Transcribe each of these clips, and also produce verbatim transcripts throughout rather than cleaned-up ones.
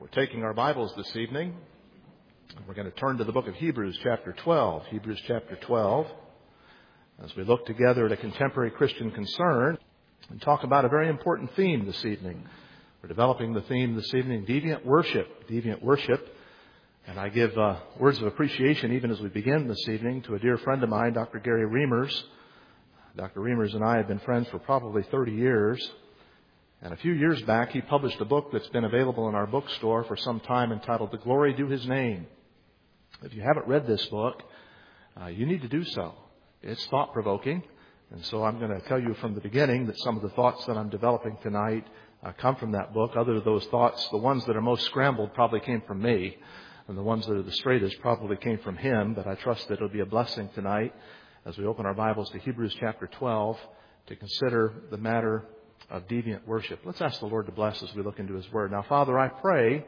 We're taking our Bibles this evening. We're going to turn to the book of Hebrews chapter twelve. Hebrews chapter twelve. As we look together at a contemporary Christian concern and talk about a very important theme this evening. We're developing the theme this evening, deviant worship. Deviant worship. And I give uh, words of appreciation even as we begin this evening to a dear friend of mine, Doctor Gary Reimers. Doctor Reimers and I have been friends for probably thirty years. And a few years back, he published a book that's been available in our bookstore for some time entitled The Glory Due His Name. If you haven't read this book, uh, you need to do so. It's thought-provoking. And so I'm going to tell you from the beginning that some of the thoughts that I'm developing tonight uh, come from that book. Other than those thoughts, the ones that are most scrambled probably came from me. And the ones that are the straightest probably came from him. But I trust that it'll be a blessing tonight as we open our Bibles to Hebrews chapter twelve to consider the matter of deviant worship. Let's ask the Lord to bless as we look into His Word. Now, Father, I pray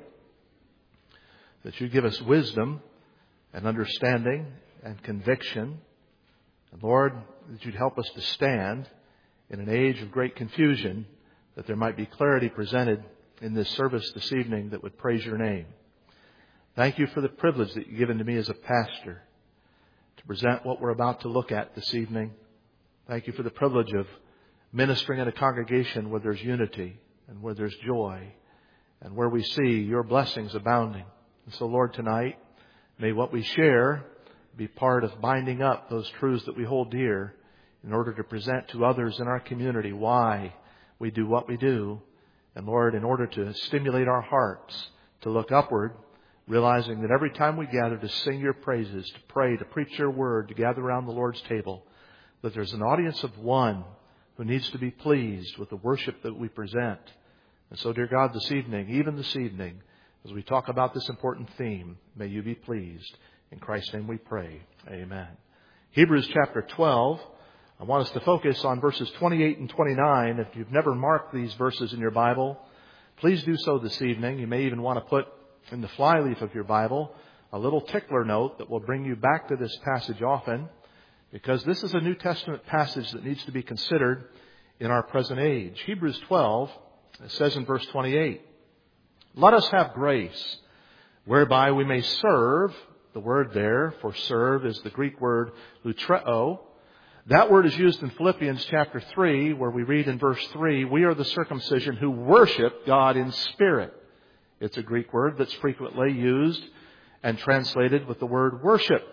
that You give us wisdom and understanding and conviction. And Lord, that You'd help us to stand in an age of great confusion, that there might be clarity presented in this service this evening that would praise Your name. Thank You for the privilege that You've given to me as a pastor to present what we're about to look at this evening. Thank You for the privilege of ministering in a congregation where there's unity and where there's joy and where we see Your blessings abounding. And so, Lord, tonight, may what we share be part of binding up those truths that we hold dear in order to present to others in our community why we do what we do. And Lord, in order to stimulate our hearts to look upward, realizing that every time we gather to sing Your praises, to pray, to preach Your word, to gather around the Lord's table, that there's an audience of one who needs to be pleased with the worship that we present. And so, dear God, this evening, even this evening, as we talk about this important theme, may You be pleased. In Christ's name we pray. Amen. Hebrews chapter twelve. I want us to focus on verses twenty-eight and twenty-nine. If you've never marked these verses in your Bible, please do so this evening. You may even want to put in the flyleaf of your Bible a little tickler note that will bring you back to this passage often, because this is a New Testament passage that needs to be considered in our present age. Hebrews twelve, it says in verse twenty-eight, "Let us have grace, whereby we may serve." The word there for serve is the Greek word lutreo. That word is used in Philippians chapter three, where we read in verse three, "We are the circumcision who worship God in spirit." It's a Greek word that's frequently used and translated with the word worship.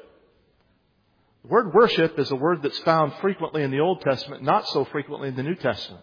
The word worship is a word that's found frequently in the Old Testament, not so frequently in the New Testament.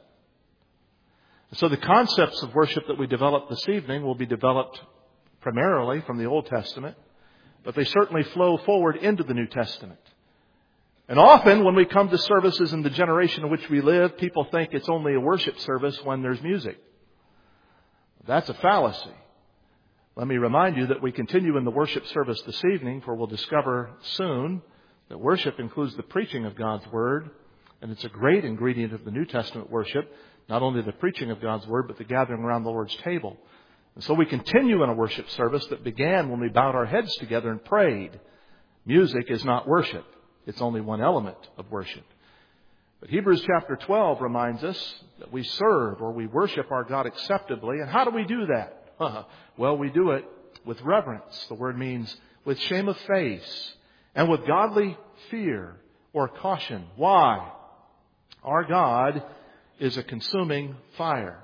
So the concepts of worship that we develop this evening will be developed primarily from the Old Testament, but they certainly flow forward into the New Testament. And often when we come to services in the generation in which we live, people think it's only a worship service when there's music. That's a fallacy. Let me remind you that we continue in the worship service this evening, for we'll discover soon that worship includes the preaching of God's Word, and it's a great ingredient of the New Testament worship, not only the preaching of God's Word, but the gathering around the Lord's table. And so we continue in a worship service that began when we bowed our heads together and prayed. Music is not worship. It's only one element of worship. But Hebrews chapter twelve reminds us that we serve or we worship our God acceptably. And how do we do that? Well, we do it with reverence. The word means with shame of face and with godly fear or caution. Why? Our God is a consuming fire.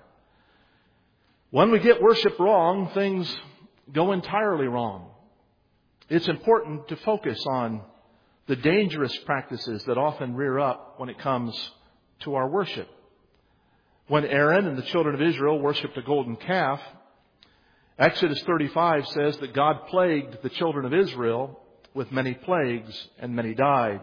When we get worship wrong, things go entirely wrong. It's important to focus on the dangerous practices that often rear up when it comes to our worship. When Aaron and the children of Israel worshipped a golden calf, Exodus thirty-five says that God plagued the children of Israel with many plagues, and many died.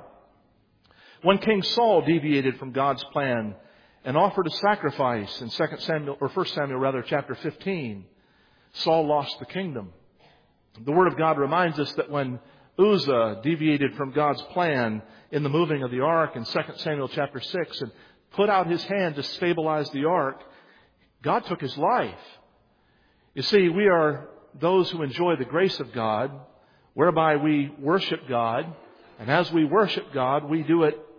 When King Saul deviated from God's plan and offered a sacrifice in Second Samuel, or First Samuel rather, chapter fifteen, Saul lost the kingdom. The Word of God reminds us that when Uzzah deviated from God's plan in the moving of the ark in Second Samuel chapter six and put out his hand to stabilize the ark, God took his life. You see, we are those who enjoy the grace of God, whereby we worship God. And as we worship God, we do it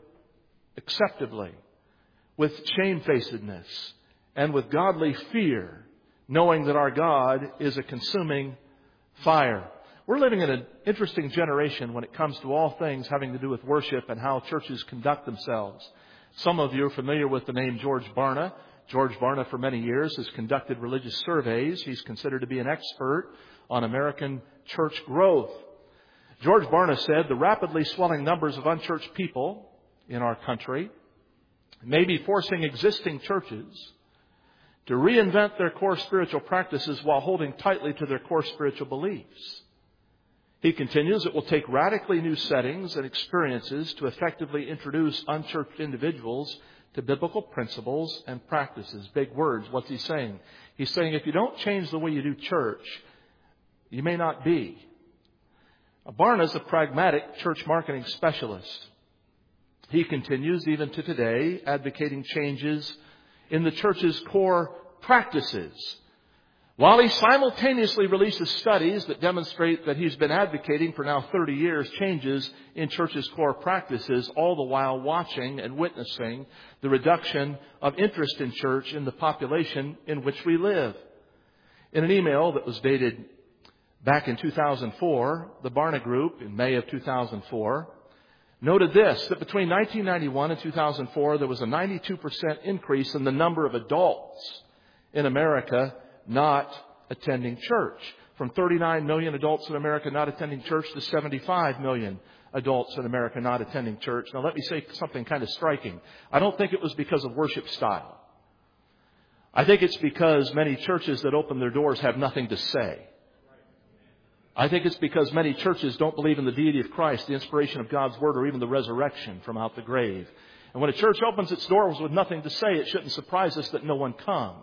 acceptably, with shamefacedness, and with godly fear, knowing that our God is a consuming fire. We're living in an interesting generation when it comes to all things having to do with worship and how churches conduct themselves. Some of you are familiar with the name George Barna. George Barna, for many years, has conducted religious surveys. He's considered to be an expert on American church growth. George Barna said the rapidly swelling numbers of unchurched people in our country may be forcing existing churches to reinvent their core spiritual practices while holding tightly to their core spiritual beliefs. He continues, it will take radically new settings and experiences to effectively introduce unchurched individuals to biblical principles and practices. Big words. What's he saying? He's saying if you don't change the way you do church, you may not be. Barna's a pragmatic church marketing specialist. He continues, even to today, advocating changes in the church's core practices, while he simultaneously releases studies that demonstrate that he's been advocating for now thirty years changes in church's core practices, all the while watching and witnessing the reduction of interest in church in the population in which we live. In an email that was dated back in two thousand four, the Barna Group, in May of two thousand four, noted this, that between nineteen ninety-one and two thousand four, there was a ninety-two percent increase in the number of adults in America not attending church. From thirty-nine million adults in America not attending church to seventy-five million adults in America not attending church. Now let me say something kind of striking. I don't think it was because of worship style. I think it's because many churches that open their doors have nothing to say. I think it's because many churches don't believe in the deity of Christ, the inspiration of God's Word, or even the resurrection from out the grave. And when a church opens its doors with nothing to say, it shouldn't surprise us that no one comes.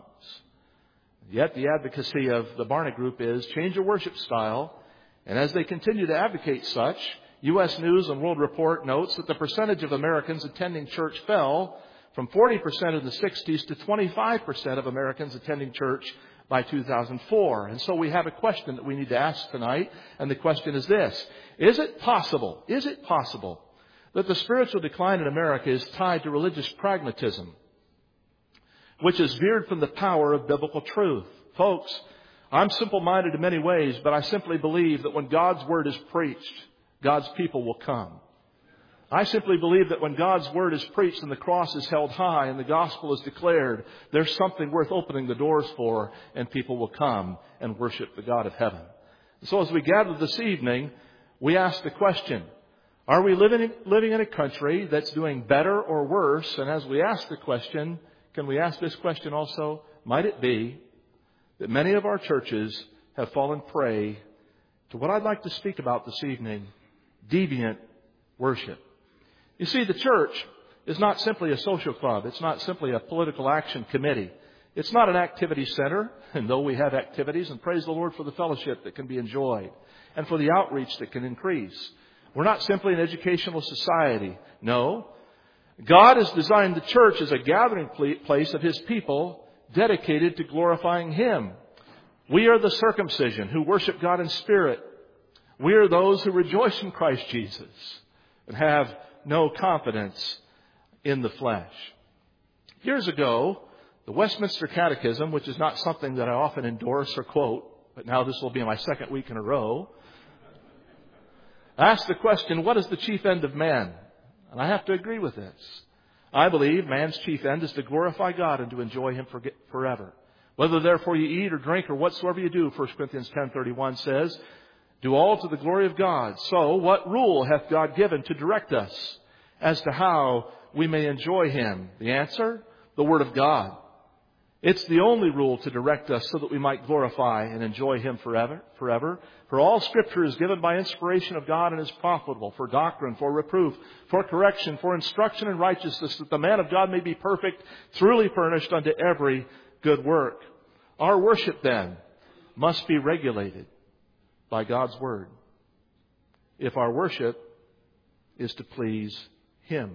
Yet the advocacy of the Barna Group is change your worship style. And as they continue to advocate such, U S News and World Report notes that the percentage of Americans attending church fell from forty percent in the sixties to twenty-five percent of Americans attending church by two thousand four. And so we have a question that we need to ask tonight. And the question is this. Is it possible, is it possible that the spiritual decline in America is tied to religious pragmatism, which is veered from the power of biblical truth? Folks, I'm simple-minded in many ways, but I simply believe that when God's Word is preached, God's people will come. I simply believe that when God's Word is preached and the cross is held high and the gospel is declared, there's something worth opening the doors for, and people will come and worship the God of heaven. So as we gather this evening, we ask the question, are we living, living in a country that's doing better or worse? And as we ask the question, can we ask this question also? Might it be that many of our churches have fallen prey to what I'd like to speak about this evening, deviant worship? You see, the church is not simply a social club. It's not simply a political action committee. It's not an activity center, and though we have activities, and praise the Lord for the fellowship that can be enjoyed and for the outreach that can increase. We're not simply an educational society. No. God has designed the church as a gathering place of His people dedicated to glorifying Him. We are the circumcision who worship God in spirit. We are those who rejoice in Christ Jesus and have no confidence in the flesh. Years ago, the Westminster Catechism, which is not something that I often endorse or quote, but now this will be my second week in a row, asked the question, what is the chief end of man? And I have to agree with this. I believe man's chief end is to glorify God and to enjoy Him for forever. Whether therefore you eat or drink or whatsoever you do, First Corinthians ten thirty-one says, do all to the glory of God. So what rule hath God given to direct us as to how we may enjoy Him? The answer, the Word of God. It's the only rule to direct us so that we might glorify and enjoy Him forever. forever. For all Scripture is given by inspiration of God and is profitable for doctrine, for reproof, for correction, for instruction in righteousness, that the man of God may be perfect, truly furnished unto every good work. Our worship, then, must be regulated by God's Word if our worship is to please Him.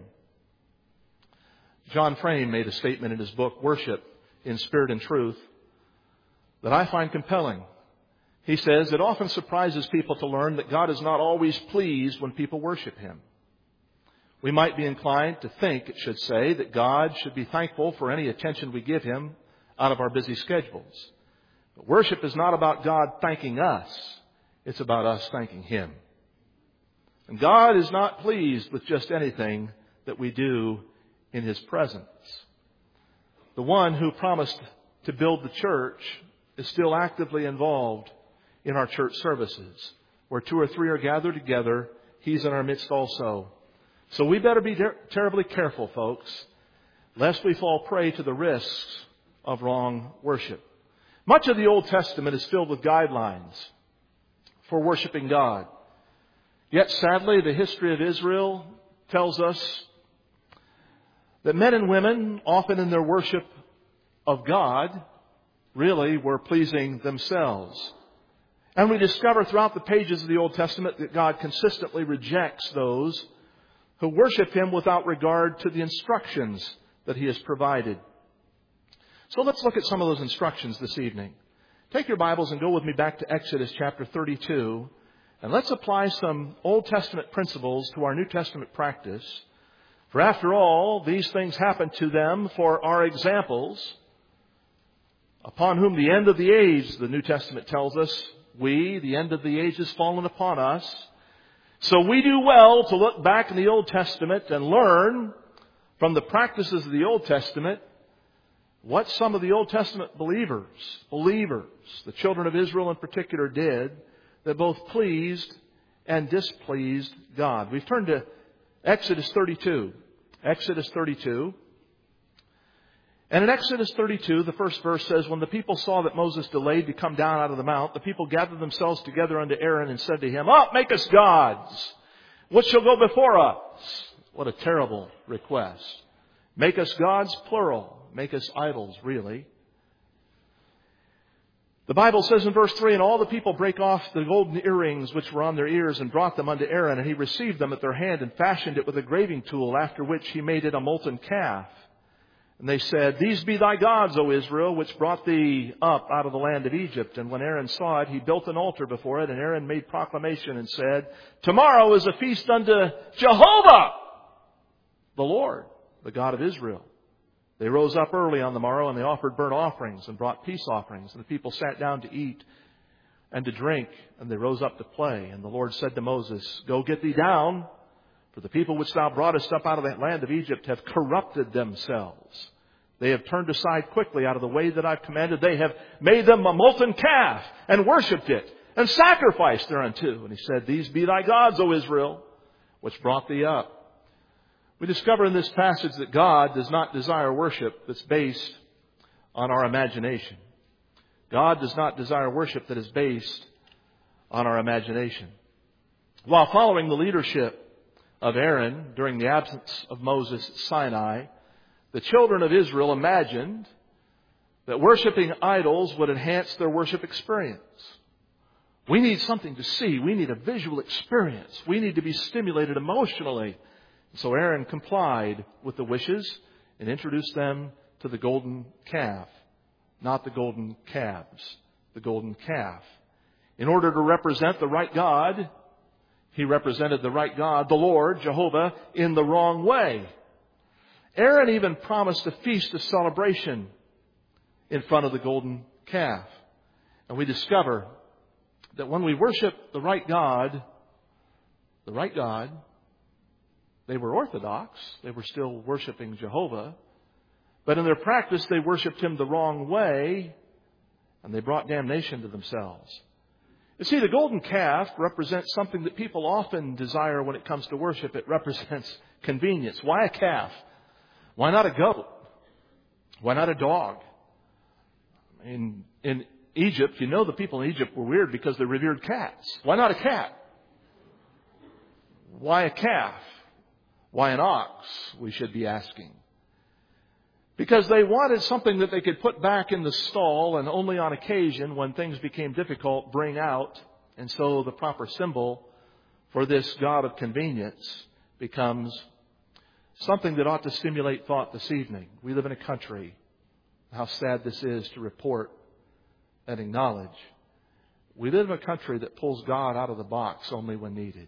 John Frame made a statement in his book, Worship in Spirit and Truth, that I find compelling. He says, it often surprises people to learn that God is not always pleased when people worship Him. We might be inclined to think, it should say, that God should be thankful for any attention we give Him out of our busy schedules. But worship is not about God thanking us. It's about us thanking Him. And God is not pleased with just anything that we do in His presence. The one who promised to build the church is still actively involved in our church services. Where two or three are gathered together, He's in our midst also. So we better be ter- terribly careful, folks, lest we fall prey to the risks of wrong worship. Much of the Old Testament is filled with guidelines for worshiping God. Yet, sadly, the history of Israel tells us that men and women, often in their worship of God, really were pleasing themselves. And we discover throughout the pages of the Old Testament that God consistently rejects those who worship Him without regard to the instructions that He has provided. So let's look at some of those instructions this evening. Take your Bibles and go with me back to Exodus chapter thirty-two. And let's apply some Old Testament principles to our New Testament practice. For after all, these things happened to them for our examples, upon whom the end of the age, the New Testament tells us, we, the end of the age has fallen upon us. So we do well to look back in the Old Testament and learn from the practices of the Old Testament what some of the Old Testament believers, believers, the children of Israel in particular, did that both pleased and displeased God. We've turned to Exodus thirty-two. Exodus thirty-two. And in Exodus thirty-two, the first verse says, when the people saw that Moses delayed to come down out of the mount, the people gathered themselves together unto Aaron and said to him, Up, make us gods, which shall go before us. What a terrible request. Make us gods, plural. Make us idols, really. The Bible says in verse three, and all the people brake off the golden earrings which were on their ears and brought them unto Aaron, and he received them at their hand and fashioned it with a graving tool, after which he made it a molten calf. And they said, These be thy gods, O Israel, which brought thee up out of the land of Egypt. And when Aaron saw it, he built an altar before it, and Aaron made proclamation and said, Tomorrow is a feast unto Jehovah, the Lord, the God of Israel. They rose up early on the morrow, and they offered burnt offerings and brought peace offerings. And the people sat down to eat and to drink, and they rose up to play. And the Lord said to Moses, Go get thee down, for the people which thou broughtest up out of that land of Egypt have corrupted themselves. They have turned aside quickly out of the way that I've commanded. They have made them a molten calf and worshipped it and sacrificed thereunto. And he said, These be thy gods, O Israel, which brought thee up. We discover in this passage that God does not desire worship that's based on our imagination. God does not desire worship that is based on our imagination. While following the leadership of Aaron during the absence of Moses at Sinai, the children of Israel imagined that worshiping idols would enhance their worship experience. We need something to see. We need a visual experience. We need to be stimulated emotionally. So Aaron complied with the wishes and introduced them to the golden calf, not the golden calves, the golden calf. In order to represent the right God, he represented the right God, the Lord, Jehovah, in the wrong way. Aaron even promised a feast of celebration in front of the golden calf. And we discover that when we worship the right God, the right God, they were Orthodox. They were still worshiping Jehovah. But in their practice, they worshiped Him the wrong way, and they brought damnation to themselves. You see, the golden calf represents something that people often desire when it comes to worship. It represents convenience. Why a calf? Why not a goat? Why not a dog? In, in Egypt, you know the people in Egypt were weird because they revered cats. Why not a cat? Why a calf? Why an ox, we should be asking. Because they wanted something that they could put back in the stall and only on occasion, when things became difficult, bring out. And so the proper symbol for this God of convenience becomes something that ought to stimulate thought this evening. We live in a country, how sad this is to report and acknowledge. We live in a country that pulls God out of the box only when needed.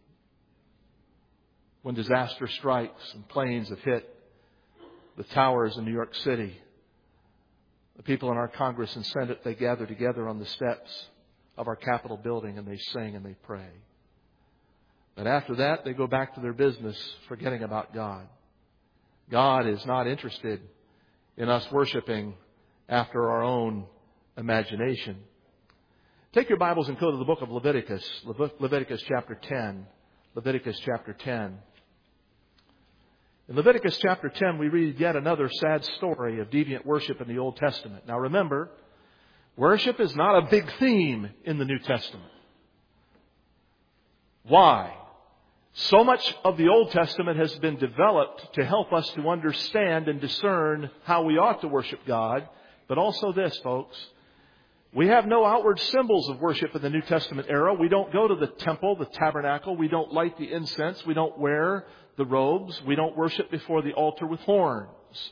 When disaster strikes and planes have hit the towers in New York City, The people in our Congress and Senate, they gather together on the steps of our Capitol building and they sing and they pray. But after that, they go back to their business, forgetting about God. God is not interested in us worshiping after our own imagination. Take your Bibles and go to the book of Leviticus, Leviticus chapter ten. Leviticus chapter ten. In Leviticus chapter ten, we read yet another sad story of deviant worship in the Old Testament. Now remember, worship is not a big theme in the New Testament. Why? So much of the Old Testament has been developed to help us to understand and discern how we ought to worship God. But also this, folks. We have no outward symbols of worship in the New Testament era. We don't go to the temple, the tabernacle. We don't light the incense. We don't wear the robes. We don't worship before the altar with horns.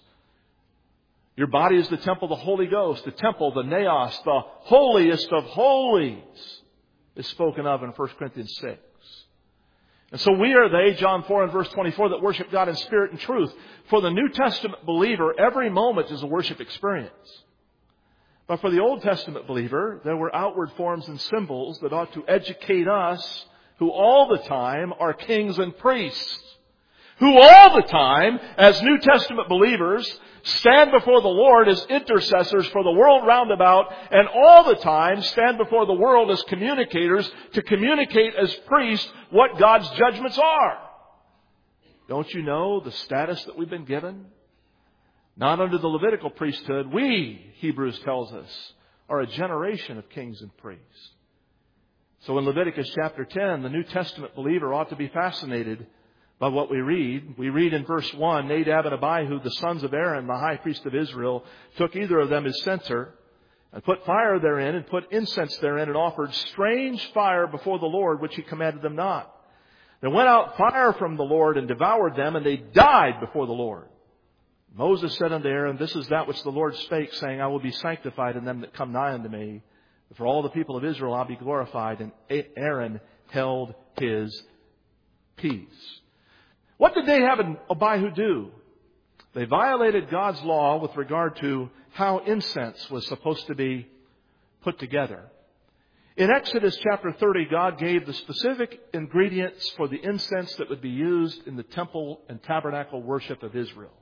Your body is the temple of the Holy Ghost. The temple, the naos, the holiest of holies is spoken of in First Corinthians six. And so we are they, John four and verse twenty-four, that worship God in spirit and truth. For the New Testament believer, every moment is a worship experience. But for the Old Testament believer, there were outward forms and symbols that ought to educate us, who all the time are kings and priests, who all the time, as New Testament believers, stand before the Lord as intercessors for the world round about, and all the time stand before the world as communicators to communicate as priests what God's judgments are. Don't you know the status that we've been given? Not under the Levitical priesthood. We, Hebrews tells us, are a generation of kings and priests. So in Leviticus chapter ten, the New Testament believer ought to be fascinated by what we read. We read in verse one, Nadab and Abihu, the sons of Aaron, the high priest of Israel, took either of them his censer and put fire therein and put incense therein and offered strange fire before the Lord, which he commanded them not. There went out fire from the Lord and devoured them, and they died before the Lord. Moses said unto Aaron, This is that which the Lord spake, saying, I will be sanctified in them that come nigh unto me. For all the people of Israel I'll be glorified. And Aaron held his peace. What did Nadab and Abihu do? They violated God's law with regard to how incense was supposed to be put together. In Exodus chapter thirty, God gave the specific ingredients for the incense that would be used in the temple and tabernacle worship of Israel.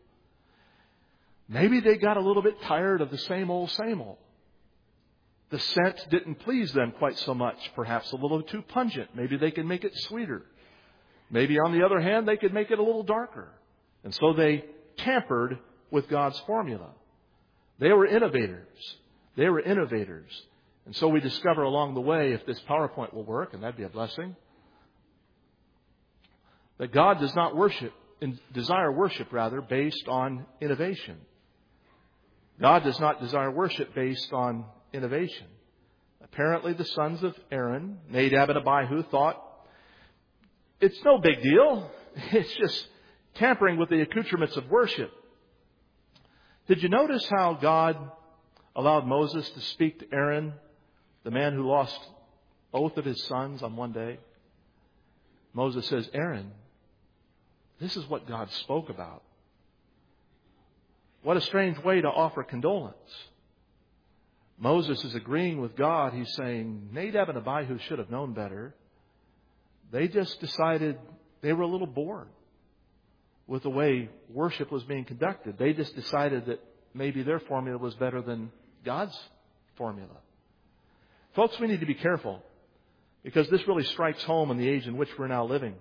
Maybe they got a little bit tired of the same old, same old. The scent didn't please them quite so much, perhaps a little too pungent. Maybe they could make it sweeter. Maybe, on the other hand, they could make it a little darker. And so they tampered with God's formula. They were innovators. They were innovators. And so we discover along the way, if this PowerPoint will work, and that'd be a blessing, that God does not worship, desire worship, rather, based on innovation. God does not desire worship based on innovation. Apparently, the sons of Aaron, Nadab and Abihu, thought, it's no big deal. It's just tampering with the accoutrements of worship. Did you notice how God allowed Moses to speak to Aaron, the man who lost both of his sons on one day? Moses says, Aaron, this is what God spoke about. What a strange way to offer condolence. Moses is agreeing with God. He's saying, Nadab and Abihu should have known better. They just decided they were a little bored with the way worship was being conducted. They just decided that maybe their formula was better than God's formula. Folks, we need to be careful because this really strikes home in the age in which we're now living.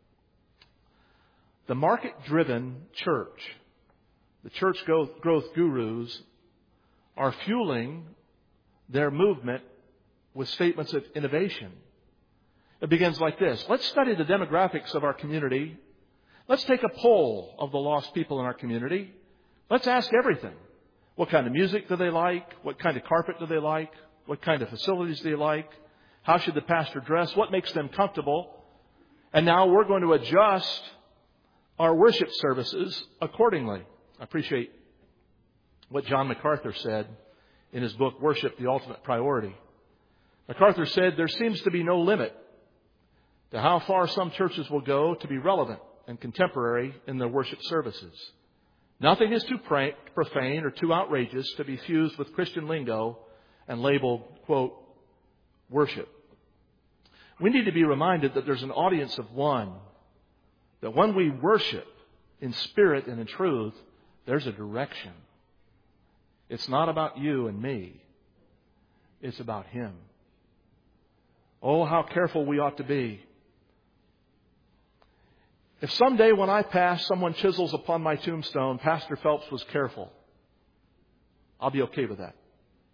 The market-driven church, the church growth gurus, are fueling their movement with statements of innovation. It begins like this. Let's study the demographics of our community. Let's take a poll of the lost people in our community. Let's ask everything. What kind of music do they like? What kind of carpet do they like? What kind of facilities do they like? How should the pastor dress? What makes them comfortable? And now we're going to adjust our worship services accordingly. I appreciate what John MacArthur said in his book, Worship, the Ultimate Priority. MacArthur said, there seems to be no limit to how far some churches will go to be relevant and contemporary in their worship services. Nothing is too profane or too outrageous to be fused with Christian lingo and labeled, quote, worship. We need to be reminded that there's an audience of one. That when we worship in spirit and in truth, there's a direction. It's not about you and me. It's about Him. Oh, how careful we ought to be. If someday when I pass, someone chisels upon my tombstone, Pastor Phelps was careful, I'll be okay with that.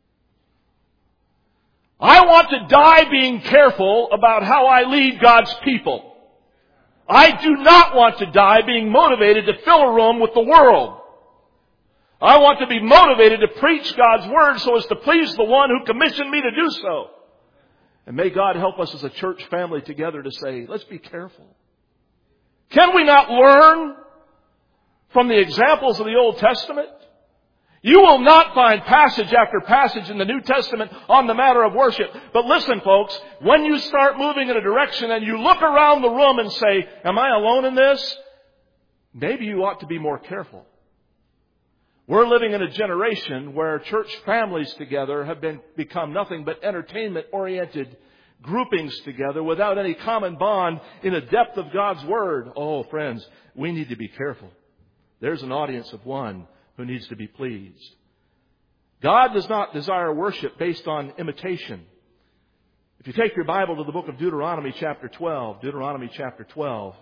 I want to die being careful about how I lead God's people. I do not want to die being motivated to fill a room with the world. I want to be motivated to preach God's Word so as to please the one who commissioned me to do so. And may God help us as a church family together to say, let's be careful. Can we not learn from the examples of the Old Testament? You will not find passage after passage in the New Testament on the matter of worship. But listen, folks, when you start moving in a direction and you look around the room and say, am I alone in this? Maybe you ought to be more careful. We're living in a generation where church families together have been become nothing but entertainment-oriented groupings together without any common bond in the depth of God's Word. Oh, friends, we need to be careful. There's an audience of one who needs to be pleased. God does not desire worship based on imitation. If you take your Bible to the book of Deuteronomy chapter twelve, Deuteronomy chapter twelve,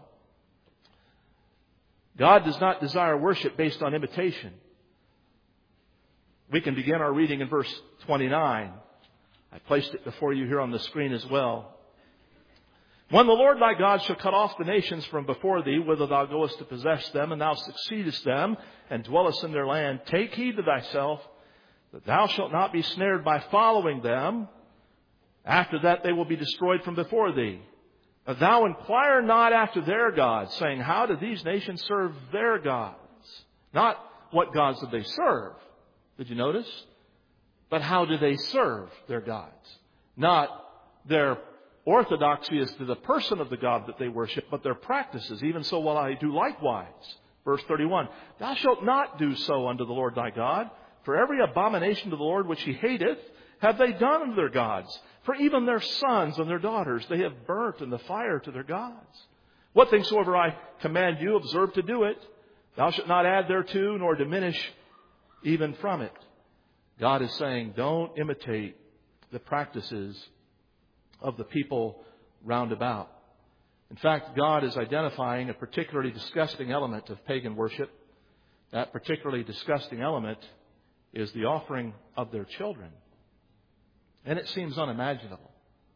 God does not desire worship based on imitation. We can begin our reading in verse twenty-nine. I placed it before you here on the screen as well. When the Lord thy God shall cut off the nations from before thee, whither thou goest to possess them, and thou succeedest them, and dwellest in their land, take heed to thyself, that thou shalt not be snared by following them. After that they will be destroyed from before thee. But thou inquire not after their gods, saying, how do these nations serve their gods? Not what gods did they serve. Did you notice? But how do they serve their gods? Not their orthodoxy as to the person of the God that they worship, but their practices. Even so will I do likewise. Verse thirty-one, thou shalt not do so unto the Lord thy God, for every abomination to the Lord which He hateth have they done unto their gods. For even their sons and their daughters they have burnt in the fire to their gods. What things soever I command you, observe to do it. Thou shalt not add thereto, nor diminish even from it. God is saying, don't imitate the practices of the people round about. In fact, God is identifying a particularly disgusting element of pagan worship. That particularly disgusting element is the offering of their children. And it seems unimaginable.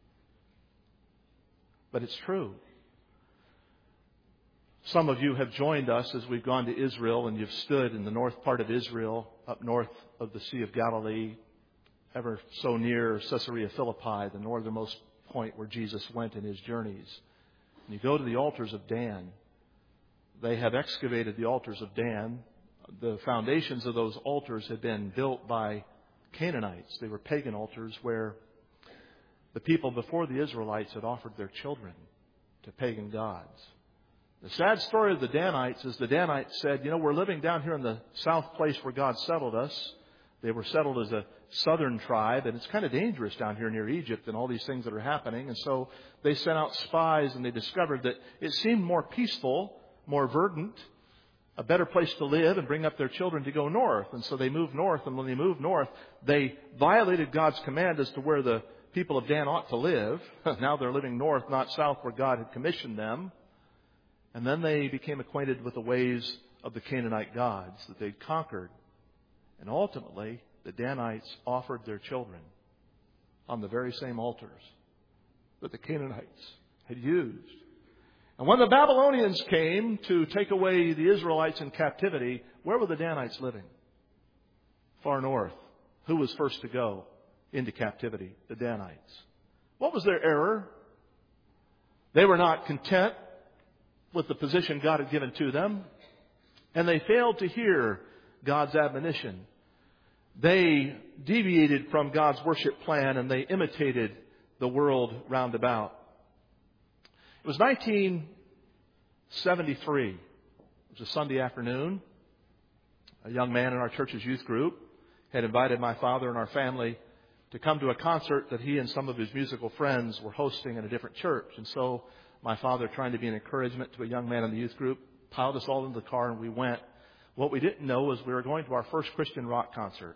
But it's true. Some of you have joined us as we've gone to Israel, and you've stood in the north part of Israel, up north of the Sea of Galilee, ever so near Caesarea Philippi, the northernmost point where Jesus went in His journeys. And you go to the altars of Dan. They have excavated the altars of Dan. The foundations of those altars had been built by Canaanites. They were pagan altars where the people before the Israelites had offered their children to pagan gods. The sad story of the Danites is the Danites said, you know, we're living down here in the south place where God settled us. They were settled as a southern tribe, and it's kind of dangerous down here near Egypt and all these things that are happening. And so they sent out spies, and they discovered that it seemed more peaceful, more verdant, a better place to live and bring up their children to go north. And so they moved north, and when they moved north, they violated God's command as to where the people of Dan ought to live. Now they're living north, not south, where God had commissioned them. And then they became acquainted with the ways of the Canaanite gods that they'd conquered. And ultimately, the Danites offered their children on the very same altars that the Canaanites had used. And when the Babylonians came to take away the Israelites in captivity, where were the Danites living? Far north. Who was first to go into captivity? The Danites. What was their error? They were not content with the position God had given to them, and they failed to hear God's admonition. They deviated from God's worship plan, and they imitated the world round about. It was nineteen seventy-three. It was a Sunday afternoon. a young man in our church's youth group, had invited my father and our family to come to a concert that he and some of his musical friends were hosting in a different church. And so my father, trying to be an encouragement to a young man in the youth group, piled us all into the car and we went. What we didn't know was we were going to our first Christian rock concert.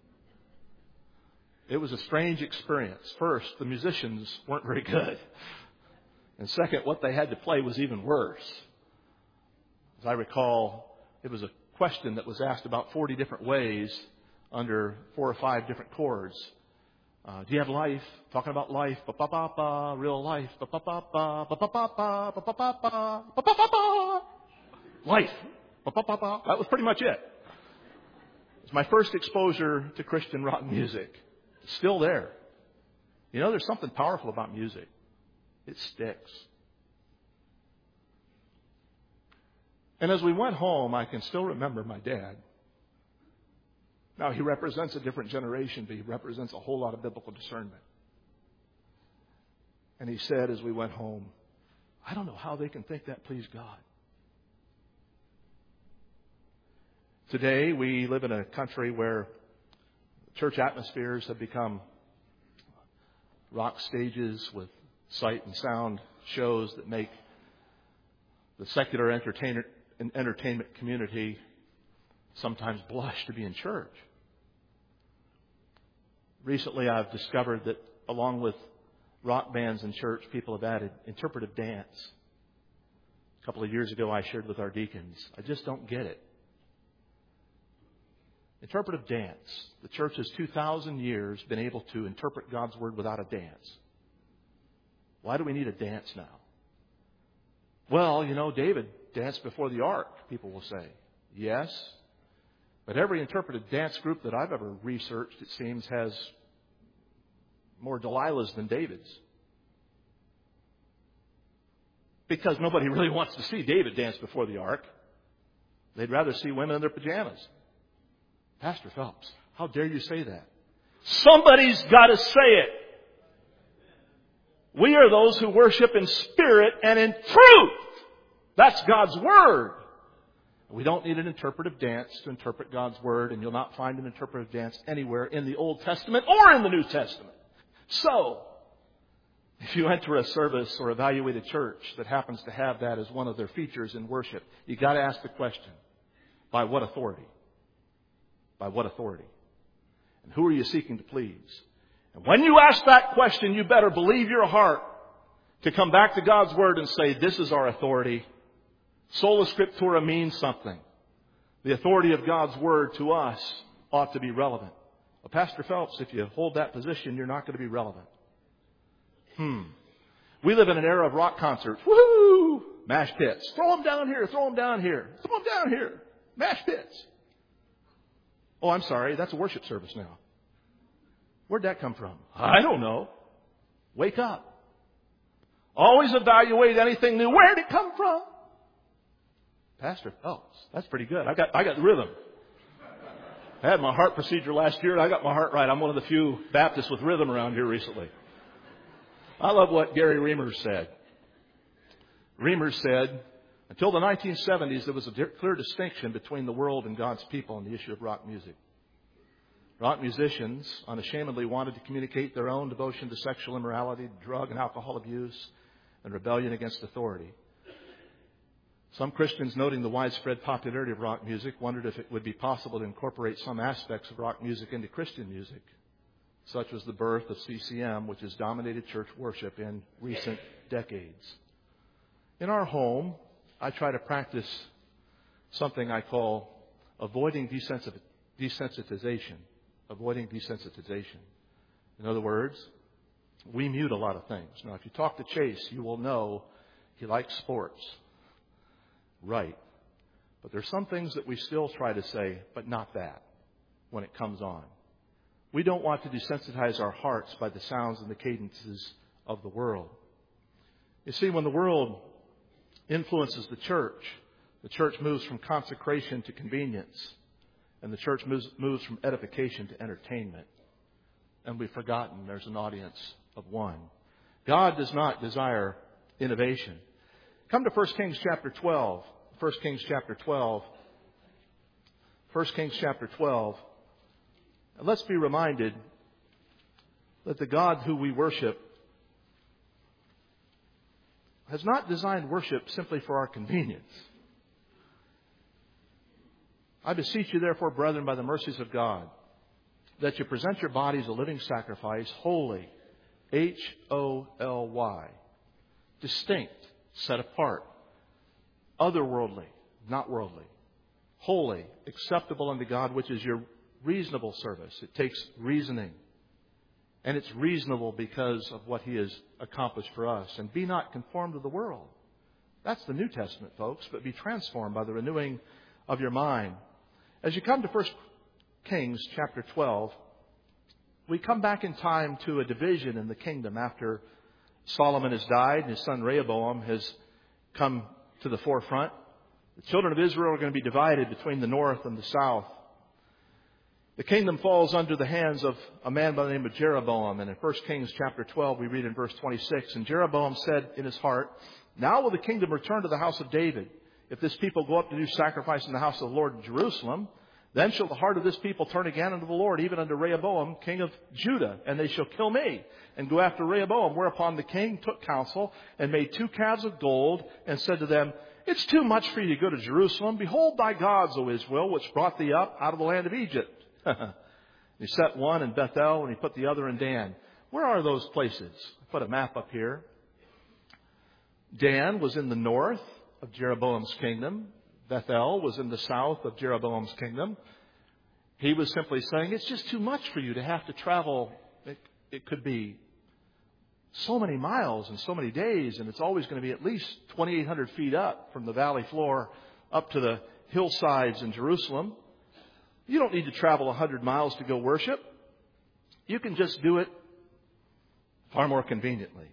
It was a strange experience. First, the musicians weren't very good. And second, what they had to play was even worse. As I recall, it was a question that was asked about forty different ways under four or five different chords. Uh, do you have life? Talking about life. Ba ba ba ba. Real life. Ba ba ba ba. Ba ba ba ba. Ba ba ba ba. Ba ba ba ba. Life. Ba ba ba ba. That was pretty much it. It was my first exposure to Christian rock music. It's still there. You know, there's something powerful about music. It sticks. And as we went home, I can still remember my dad. Now, he represents a different generation, but he represents a whole lot of biblical discernment. And he said as we went home, I don't know how they can think that pleased God. Today, we live in a country where church atmospheres have become rock stages with sight and sound shows that make the secular entertainment, entertainment community sometimes blush to be in church. Recently, I've discovered that along with rock bands in church, people have added interpretive dance. A couple of years ago, I shared with our deacons, I just don't get it. Interpretive dance. The church has two thousand years been able to interpret God's Word without a dance. Why do we need a dance now? Well, you know, David danced before the ark, people will say. Yes. But every interpretive dance group that I've ever researched, it seems, has more Delilahs than Davids. Because nobody really wants to see David dance before the ark. They'd rather see women in their pajamas. Pastor Phelps, how dare you say that? Somebody's got to say it. We are those who worship in spirit and in truth. That's God's Word. We don't need an interpretive dance to interpret God's Word, and you'll not find an interpretive dance anywhere in the Old Testament or in the New Testament. So, if you enter a service or evaluate a church that happens to have that as one of their features in worship, you've got to ask the question, by what authority? By what authority? And who are you seeking to please? And when you ask that question, you better believe your heart to come back to God's Word and say, this is our authority. Sola Scriptura means something. The authority of God's Word to us ought to be relevant. Well, Pastor Phelps, if you hold that position, you're not going to be relevant. Hmm. We live in an era of rock concerts. Woohoo! Mash pits. Throw them down here. Throw them down here. Throw them down here. Mash pits. Oh, I'm sorry. That's a worship service now. Where'd that come from? I don't know. Wake up. Always evaluate anything new. Where'd it come from? Pastor Phelps, that's pretty good. I got I got rhythm. I had my heart procedure last year, and I got my heart right. I'm one of the few Baptists with rhythm around here recently. I love what Gary Reimers said. Reimers said, until the nineteen seventies, there was a clear distinction between the world and God's people on the issue of rock music. Rock musicians unashamedly wanted to communicate their own devotion to sexual immorality, drug and alcohol abuse, and rebellion against authority. Some Christians, noting the widespread popularity of rock music, wondered if it would be possible to incorporate some aspects of rock music into Christian music. Such was the birth of C C M, which has dominated church worship in recent decades. In our home, I try to practice something I call avoiding desensitization. Avoiding desensitization. In other words, we mute a lot of things. Now, if you talk to Chase, you will know he likes sports. Right. But there's some things that we still try to say, but not that, when it comes on. We don't want to desensitize our hearts by the sounds and the cadences of the world. You see, when the world influences the church, the church moves from consecration to convenience, and the church moves, moves from edification to entertainment. And we've forgotten there's an audience of one. God does not desire innovation. Come to First Kings chapter twelve. First Kings chapter twelve. First Kings chapter twelve. And let's be reminded that the God who we worship has not designed worship simply for our convenience. I beseech you, therefore, brethren, by the mercies of God, that you present your bodies a living sacrifice, holy, H O L Y, distinct, set apart, otherworldly, not worldly, holy, acceptable unto God, which is your reasonable service. It takes reasoning. And it's reasonable because of what He has accomplished for us. And be not conformed to the world. That's the New Testament, folks. But be transformed by the renewing of your mind. As you come to First Kings chapter twelve, we come back in time to a division in the kingdom after Solomon has died and his son Rehoboam has come to the forefront. The children of Israel are going to be divided between the north and the south. The kingdom falls under the hands of a man by the name of Jeroboam. And in First Kings chapter twelve, we read in verse twenty-six, and Jeroboam said in his heart, now will the kingdom return to the house of David. If this people go up to do sacrifice in the house of the Lord in Jerusalem, then shall the heart of this people turn again unto the Lord, even unto Rehoboam, king of Judah, and they shall kill me and go after Rehoboam. Whereupon the king took counsel and made two calves of gold and said to them, it's too much for you to go to Jerusalem. Behold thy gods, O Israel, which brought thee up out of the land of Egypt. He set one in Bethel and he put the other in Dan. Where are those places? I put a map up here. Dan was in the north of Jeroboam's kingdom. Bethel was in the south of Jeroboam's kingdom. He was simply saying, it's just too much for you to have to travel. It, it could be so many miles and so many days, and it's always going to be at least twenty-eight hundred feet up from the valley floor up to the hillsides in Jerusalem. You don't need to travel one hundred miles to go worship. You can just do it far more conveniently.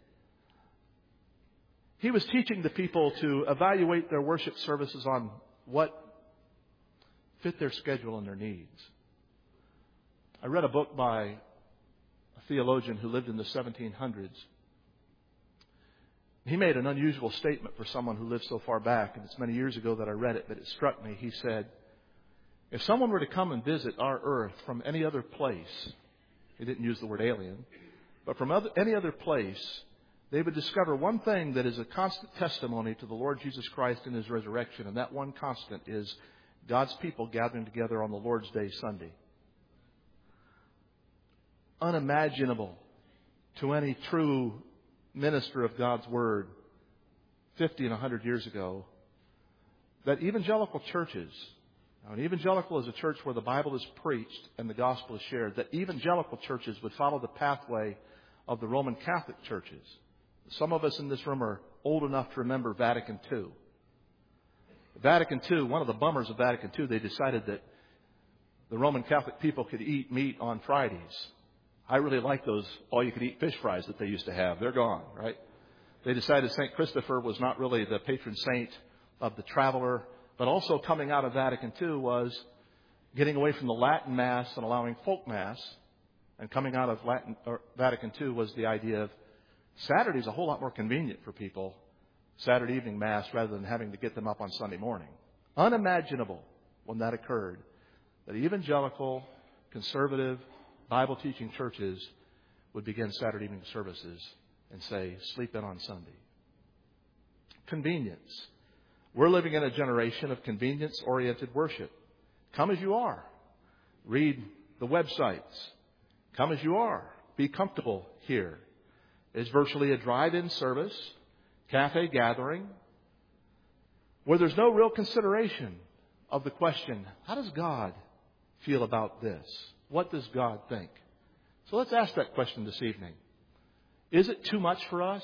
He was teaching the people to evaluate their worship services on what fit their schedule and their needs. I read a book by a theologian who lived in the seventeen hundreds. He made an unusual statement for someone who lived so far back, and it's many years ago that I read it, but it struck me. He said, if someone were to come and visit our earth from any other place, he didn't use the word alien, but from other, any other place, they would discover one thing that is a constant testimony to the Lord Jesus Christ and His resurrection. And that one constant is God's people gathering together on the Lord's Day, Sunday. Unimaginable to any true minister of God's Word fifty and one hundred years ago that evangelical churches, now an evangelical is a church where the Bible is preached and the gospel is shared, that evangelical churches would follow the pathway of the Roman Catholic churches. Some of us in this room are old enough to remember Vatican Two. Vatican Two, one of the bummers of Vatican Two, they decided that the Roman Catholic people could eat meat on Fridays. I really like those all-you-could-eat fish fries that they used to have. They're gone, right? They decided Saint Christopher was not really the patron saint of the traveler, but also coming out of Vatican Two was getting away from the Latin Mass and allowing folk Mass. And coming out of Latin, or Vatican Two was the idea of Saturday's a whole lot more convenient for people, Saturday evening Mass, rather than having to get them up on Sunday morning. Unimaginable when that occurred, that evangelical, conservative, Bible-teaching churches would begin Saturday evening services and say, sleep in on Sunday. Convenience. We're living in a generation of convenience-oriented worship. Come as you are. Read the websites. Come as you are. Be comfortable here. It's virtually a drive-in service, cafe gathering, where there's no real consideration of the question, how does God feel about this? What does God think? So let's ask that question this evening. Is it too much for us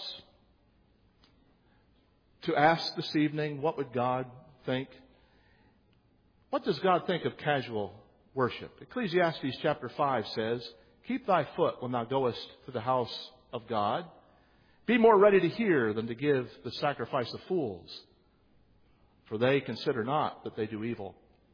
to ask this evening, what would God think? What does God think of casual worship? Ecclesiastes chapter five says, keep thy foot when thou goest to the house of God. Be more ready to hear than to give the sacrifice of fools, for they consider not that they do evil.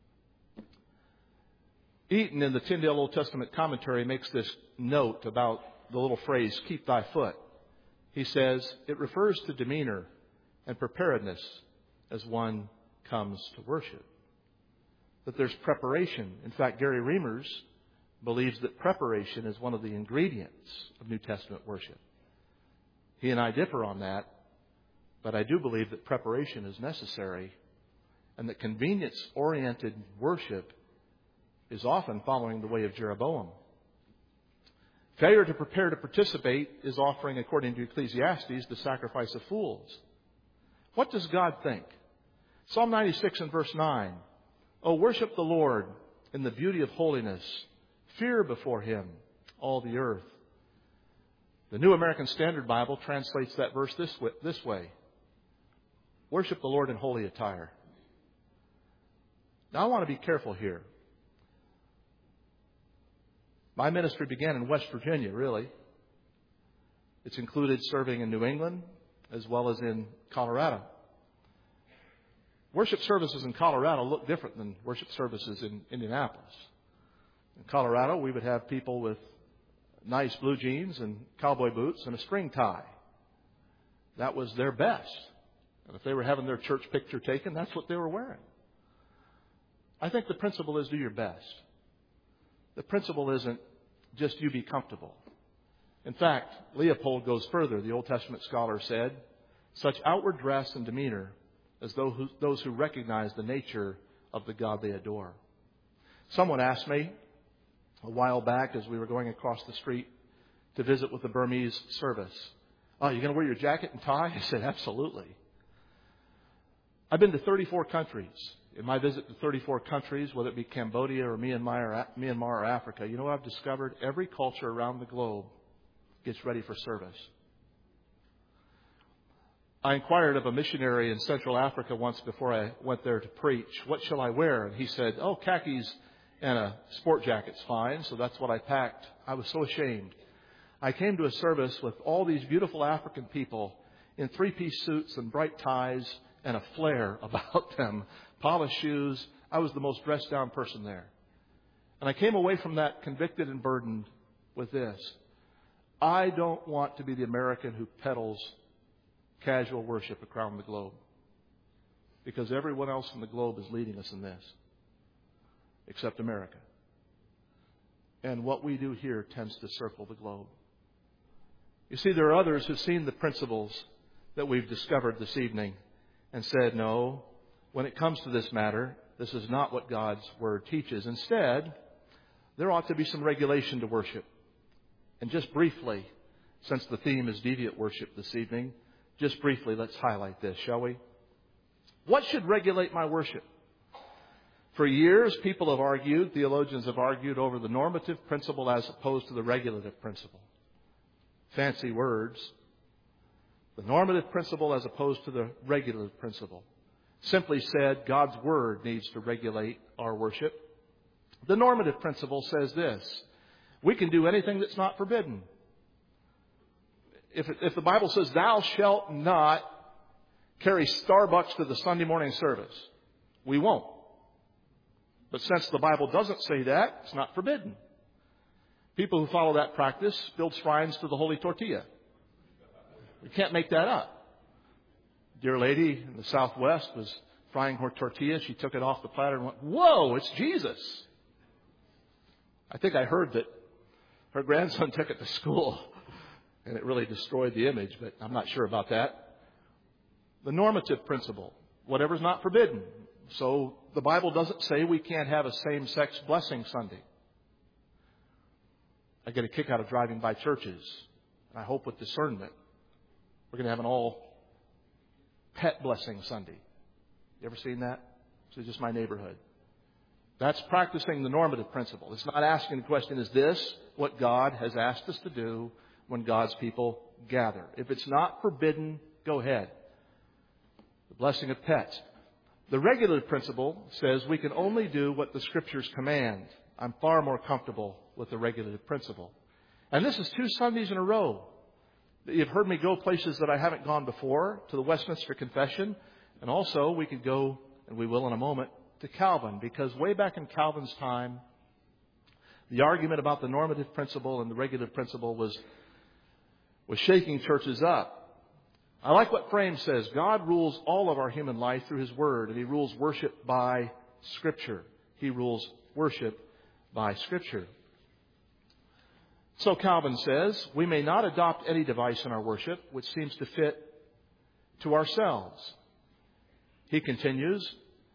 Eaton in the Tyndale Old Testament commentary makes this note about the little phrase, keep thy foot. He says, it refers to demeanor and preparedness as one comes to worship. that there's preparation. In fact, Gary Reimers believes that preparation is one of the ingredients of New Testament worship. He and I differ on that, but I do believe that preparation is necessary and that convenience-oriented worship is often following the way of Jeroboam. Failure to prepare to participate is offering, according to Ecclesiastes, the sacrifice of fools. What does God think? Psalm ninety-six and verse nine. Oh, worship the Lord in the beauty of holiness. Fear before Him, all the earth. The New American Standard Bible translates that verse this way, this way. Worship the Lord in holy attire. Now, I want to be careful here. My ministry began in West Virginia, really. It's included serving in New England as well as in Colorado. Worship services in Colorado look different than worship services in Indianapolis. In Colorado, we would have people with nice blue jeans and cowboy boots and a string tie. That was their best. And if they were having their church picture taken, that's what they were wearing. I think the principle is do your best. The principle isn't just you be comfortable. In fact, Leopold goes further. The Old Testament scholar said, such outward dress and demeanor as those who recognize the nature of the God they adore. Someone asked me a while back as we were going across the street to visit with the Burmese service, oh, you going to wear your jacket and tie? I said, absolutely. I've been to thirty-four countries. In my visit to thirty-four countries, whether it be Cambodia or Myanmar or, Myanmar or Africa, you know what I've discovered? Every culture around the globe gets ready for service. I inquired of a missionary in Central Africa once before I went there to preach, what shall I wear? And he said, oh, khakis and a sport jacket's fine. So that's what I packed. I was so ashamed. I came to a service with all these beautiful African people in three-piece suits and bright ties and a flair about them, polished shoes. I was the most dressed down person there. And I came away from that convicted and burdened with this. I don't want to be the American who peddles casual worship around the globe, because everyone else in the globe is leading us in this, except America. And what we do here tends to circle the globe. You see, there are others who've seen the principles that we've discovered this evening and said, no, when it comes to this matter, this is not what God's Word teaches. Instead, there ought to be some regulation to worship. And just briefly, since the theme is deviant worship this evening, just briefly, let's highlight this, shall we? What should regulate my worship? For years, people have argued, theologians have argued over the normative principle as opposed to the regulative principle. Fancy words. The normative principle as opposed to the regulative principle. Simply said, God's Word needs to regulate our worship. The normative principle says this: we can do anything that's not forbidden. If, if the Bible says, thou shalt not carry Starbucks to the Sunday morning service, we won't. But since the Bible doesn't say that, it's not forbidden. People who follow that practice build shrines to the holy tortilla. We can't make that up. Dear lady in the Southwest was frying her tortilla. She took it off the platter and went, whoa, it's Jesus. I think I heard that her grandson took it to school and it really destroyed the image, but I'm not sure about that. The normative principle, whatever's not forbidden. So the Bible doesn't say we can't have a same-sex blessing Sunday. I get a kick out of driving by churches, and I hope with discernment, we're going to have an all-pet blessing Sunday. You ever seen that? It's just my neighborhood. That's practicing the normative principle. It's not asking the question, is this what God has asked us to do when God's people gather? If it's not forbidden, go ahead. The blessing of pets. The regulative principle says we can only do what the Scriptures command. I'm far more comfortable with the regulative principle. And this is two Sundays in a row. You've heard me go places that I haven't gone before, to the Westminster Confession. And also we could go, and we will in a moment, to Calvin. Because way back in Calvin's time, the argument about the normative principle and the regulative principle was, was shaking churches up. I like what Frame says. God rules all of our human life through His Word, and He rules worship by Scripture. He rules worship by Scripture. So Calvin says, we may not adopt any device in our worship which seems to fit to ourselves. He continues,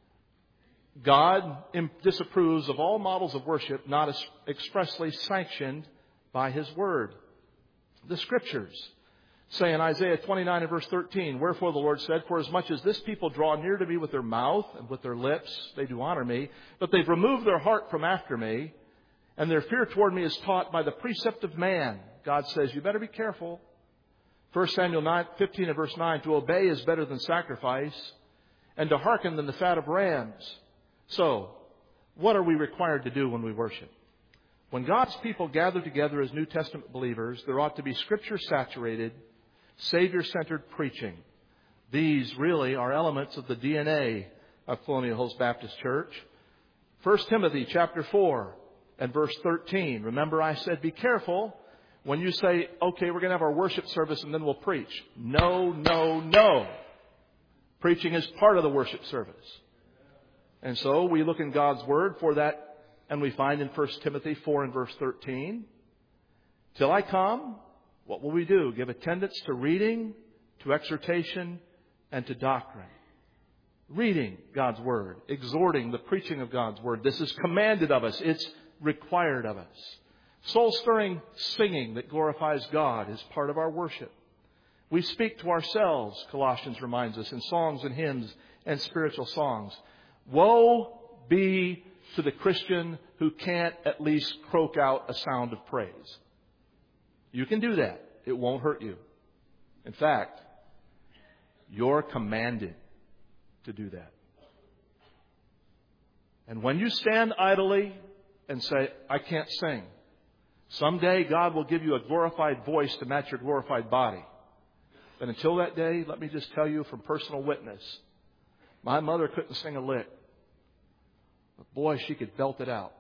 God disapproves of all models of worship not expressly sanctioned by His Word. The Scriptures say in Isaiah twenty-nine and verse thirteen, wherefore the Lord said, for as much as this people draw near to me with their mouth and with their lips, they do honor me, but they've removed their heart from after me, and their fear toward me is taught by the precept of man. God says, you better be careful. First Samuel fifteen and verse nine, to obey is better than sacrifice, and to hearken than the fat of rams. So, what are we required to do when we worship? When God's people gather together as New Testament believers, there ought to be Scripture-saturated, Savior-centered preaching. These really are elements of the D N A of Colonial Hills Baptist Church. First Timothy chapter four and verse thirteen. Remember I said be careful when you say, okay, we're going to have our worship service and then we'll preach. No, no, no. Preaching is part of the worship service. And so we look in God's Word for that, and we find in First Timothy four and verse thirteen, till I come, what will we do? Give attendance to reading, to exhortation, and to doctrine. Reading God's Word, exhorting the preaching of God's Word. This is commanded of us. It's required of us. Soul-stirring singing that glorifies God is part of our worship. We speak to ourselves, Colossians reminds us, in songs and hymns and spiritual songs. Woe be to the Christian who can't at least croak out a sound of praise. You can do that. It won't hurt you. In fact, you're commanded to do that. And when you stand idly and say, I can't sing, someday God will give you a glorified voice to match your glorified body. But until that day, let me just tell you from personal witness, my mother couldn't sing a lick. But boy, she could belt it out.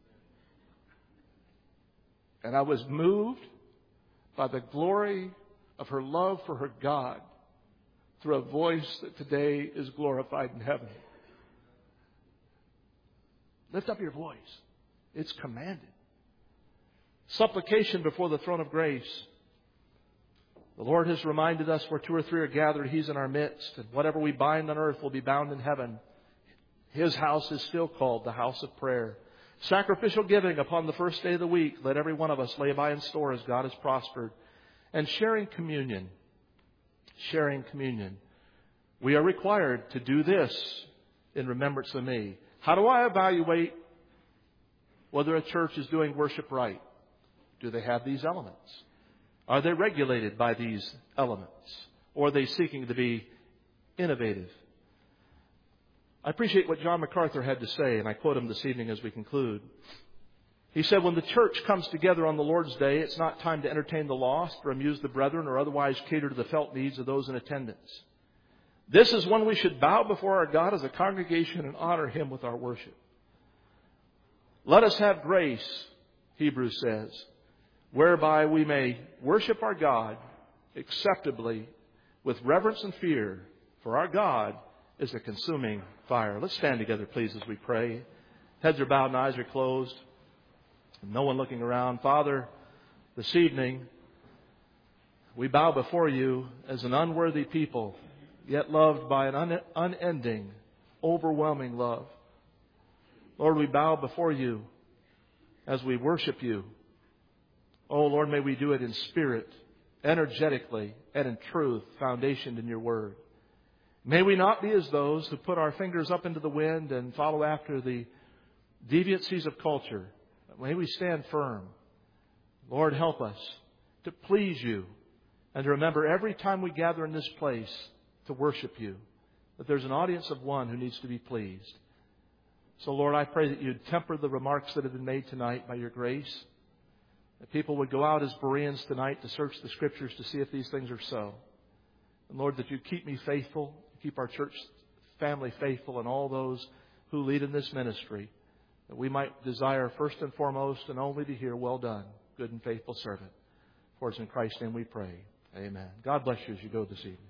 And I was moved by the glory of her love for her God through a voice that today is glorified in heaven. Lift up your voice. It's commanded. Supplication before the throne of grace. The Lord has reminded us where two or three are gathered, He's in our midst. And whatever we bind on earth will be bound in heaven. His house is still called the house of prayer. Sacrificial giving upon the first day of the week. Let every one of us lay by in store as God has prospered. And sharing communion. Sharing communion. We are required to do this in remembrance of me. How do I evaluate whether a church is doing worship right? Do they have these elements? Are they regulated by these elements? Or are they seeking to be innovative? I appreciate what John MacArthur had to say, and I quote him this evening as we conclude. He said, when the church comes together on the Lord's Day, it's not time to entertain the lost or amuse the brethren or otherwise cater to the felt needs of those in attendance. This is when we should bow before our God as a congregation and honor Him with our worship. Let us have grace, Hebrews says, whereby we may worship our God acceptably with reverence and fear, for our God is a consuming fire. Let's stand together, please, as we pray. Heads are bowed and eyes are closed. No one looking around. Father, this evening, we bow before You as an unworthy people, yet loved by an un- unending, overwhelming love. Lord, we bow before You as we worship You. Oh, Lord, may we do it in spirit, energetically, and in truth, foundationed in Your Word. May we not be as those who put our fingers up into the wind and follow after the deviancies of culture. May we stand firm. Lord, help us to please You and to remember every time we gather in this place to worship You that there's an audience of one who needs to be pleased. So, Lord, I pray that You'd temper the remarks that have been made tonight by Your grace. That people would go out as Bereans tonight to search the Scriptures to see if these things are so. And Lord, that You keep me faithful, keep our church family faithful, and all those who lead in this ministry, that we might desire first and foremost and only to hear, well done, good and faithful servant. For it's in Christ's name we pray. Amen. God bless you as you go this evening.